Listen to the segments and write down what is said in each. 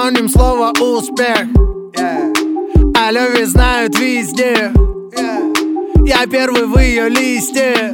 синоним слова успех. О любви знают везде. Я первый в ее листе.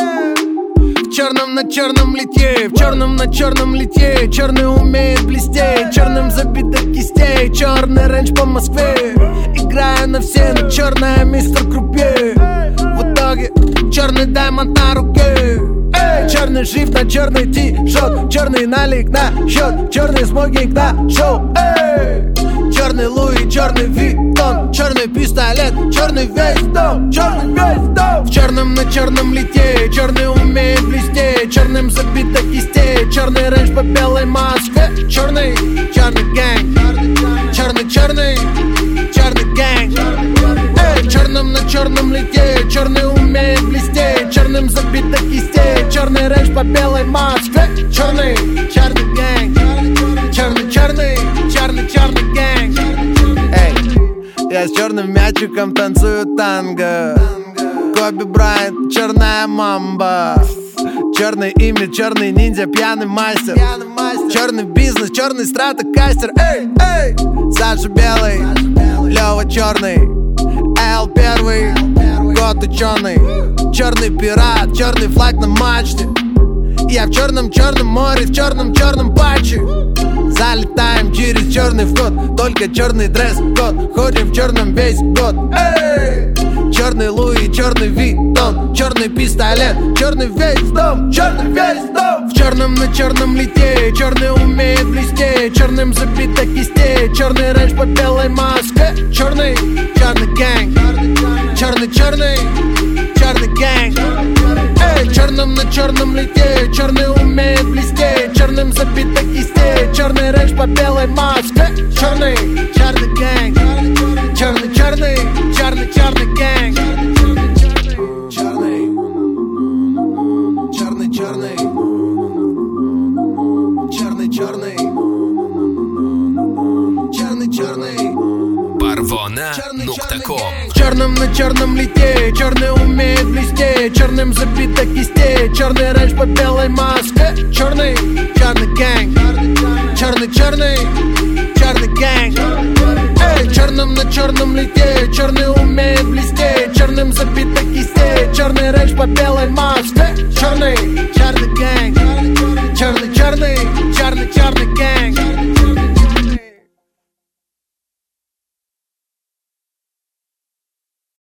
В черном на черном литье, в черном на черном литье. Черный умеет блестеть, черным забит до кистей. Черный рейндж по Москве, играю на все, но черная мистер Крупье. В итоге черный даймонд на руке. Черный шрифт на черный ти-шот, черный налик на счет, черный смокинг на шоу. Черный Луи, черный Виттон, черный пистолет, черный весь дом, черный весь дом. В черном на черном литье, черный умеет блестеть, черным забит до кистей. Черный рейндж по белой Москве. Черный, черный гэнг, черный, черный, черный гэнг. В черном на черном литье, черный умеет блестеть, черным забит до кистей. Черный рейндж по белой Москве. Черный, черный гэнг, черный, черный, черный, черный гэнг. Эй, я с черным мячиком танцую танго. Коби Брайант, черная мамба. Черный имидж, черный ниндзя, пьяный мастер. Черный бизнес, черный стратокастер. Эй, эй, Саша белый, Лёва черный, Эл первый, год ученый. Черный пират, черный флаг на мачте. Я в черном-черном море, в черном-черном патче. Залетаем через черный вход, только черный дресс-код. Ходим в черном весь год. Эй! Черный Луи, черный Виттон, черный пистолет, черный весь дом, черный весь дом. В черном на черном литье, черный умеет блестеть, черным забит до кистей. Черный рейндж по белой Москве. Черный, черный гэнг, черный, черный, черный гэнг. Эй, в черном на черном литье, черный умеет блестеть, черным забит до кистей. Черный рейндж по белой Москве. Черный, черный гэнг, черный, черный, черный, черный гэнг. Черный, черный, черный, черный, черный, черный, черный. Parvona.com. В черном на черном литье, черный умеет блестеть, черным забит до кистей. Черный рейндж по белой Москве. Черный, черный гэнг, черный, черный,